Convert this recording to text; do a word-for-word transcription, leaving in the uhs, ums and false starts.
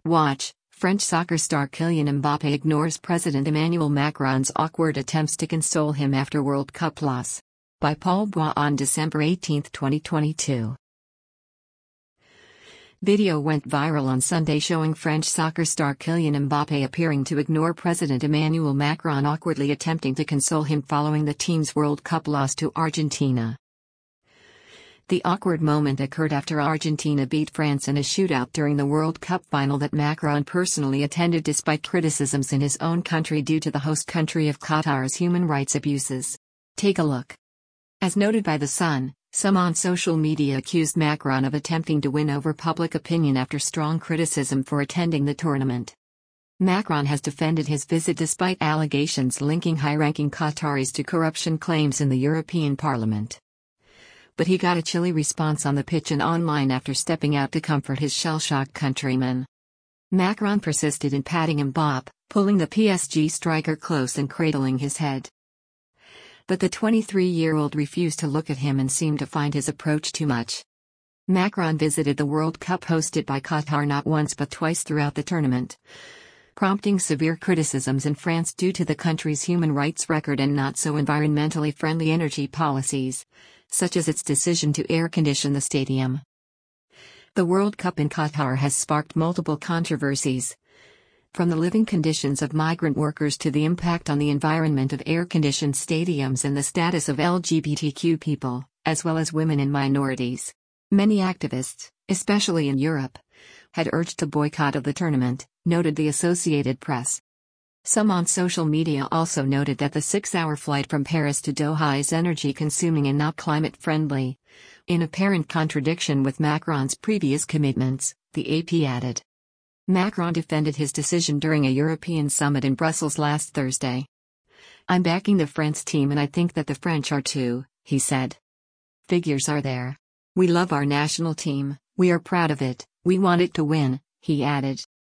Watch, French soccer star Kylian Mbappé ignores President Emmanuel Macron's awkward attempts to console him after World Cup loss. By Paul Bois on December eighteenth, twenty twenty-two. Video went viral on Sunday showing French soccer star Kylian Mbappé appearing to ignore President Emmanuel Macron, awkwardly attempting to console him following the team's World Cup loss to Argentina. The awkward moment occurred after Argentina beat France in a shootout during the World Cup final that Macron personally attended despite criticisms in his own country due to the host country of Qatar's human rights abuses. Take a look. As noted by The Sun, some on social media accused Macron of attempting to win over public opinion after strong criticism for attending the tournament. Macron has defended his visit despite allegations linking high-ranking Qataris to corruption claims in the European Parliament. But he got a chilly response on the pitch and online after stepping out to comfort his shell-shocked countrymen. Macron persisted in patting Mbappé, pulling the P S G striker close and cradling his head. But the twenty-three-year-old refused to look at him and seemed to find his approach too much. Macron visited the World Cup hosted by Qatar not once but twice throughout the tournament, prompting severe criticisms in France due to the country's human rights record and not so environmentally friendly energy policies, such as its decision to air-condition the stadium. The World Cup in Qatar has sparked multiple controversies, from the living conditions of migrant workers to the impact on the environment of air-conditioned stadiums and the status of L G B T Q people, as well as women and minorities. Many activists, especially in Europe, had urged a boycott of the tournament, noted the Associated Press. Some on social media also noted that the six-hour flight from Paris to Doha is energy-consuming and not climate-friendly, in apparent contradiction with Macron's previous commitments, the A P added. Macron defended his decision during a European summit in Brussels last Thursday. "I'm backing the France team and I think that the French are too," he said. "Figures are there. We love our national team, we are proud of it, we want it to win," he added.